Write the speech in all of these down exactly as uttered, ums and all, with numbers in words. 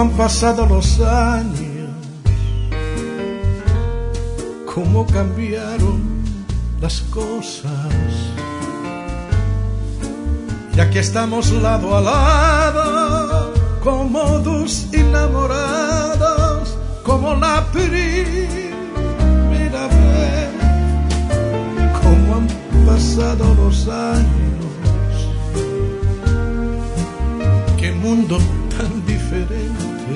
han pasado los años, cómo cambiaron las cosas. Y aquí estamos lado a lado, como dos enamorados, como la primera vez. Cómo han pasado los años, qué mundo tan diferente.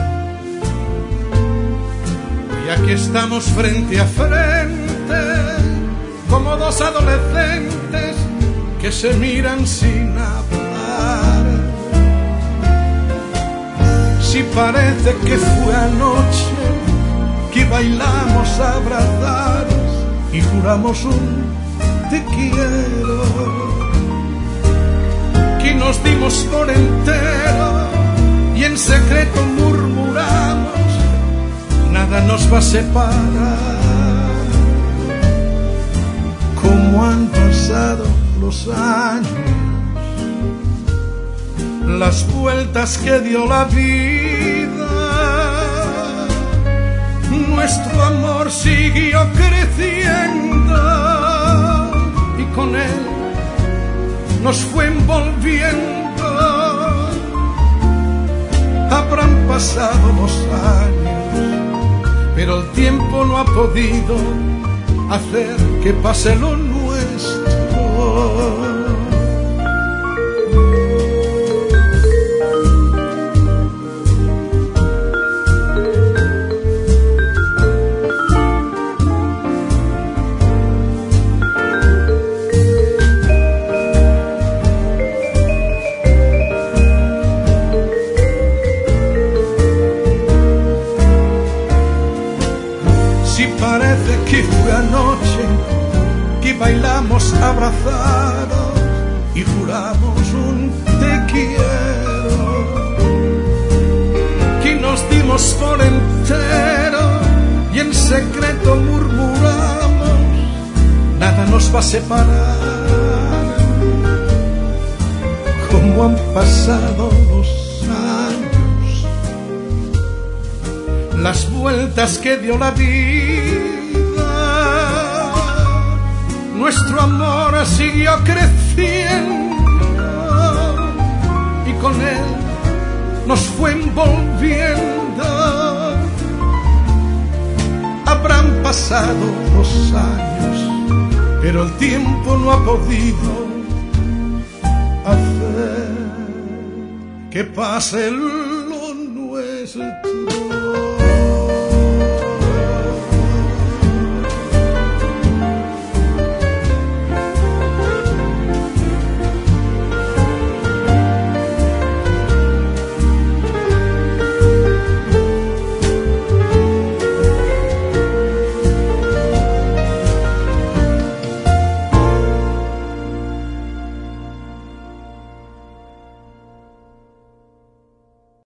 Y aquí estamos frente a frente, como dos adolescentes que se miran sin hablar. Si parece que fue anoche que bailamos abrazados y juramos un te quiero, que nos dimos por entero y en secreto murmuramos, nada nos va a separar. Cómo han pasado los años, las vueltas que dio la vida, nuestro amor siguió creciendo y con él nos fue envolviendo. Habrán pasado los años, pero el tiempo no ha podido hacer que pase lo nuestro. Parece que fue anoche que bailamos abrazados y juramos un te quiero, que nos dimos por entero y en secreto murmuramos, nada nos va a separar. Cómo han pasado los años, las vueltas que dio la vida, nuestro amor siguió creciendo y con él nos fue envolviendo. Habrán pasado los años, pero el tiempo no ha podido hacer que pase lo nuestro.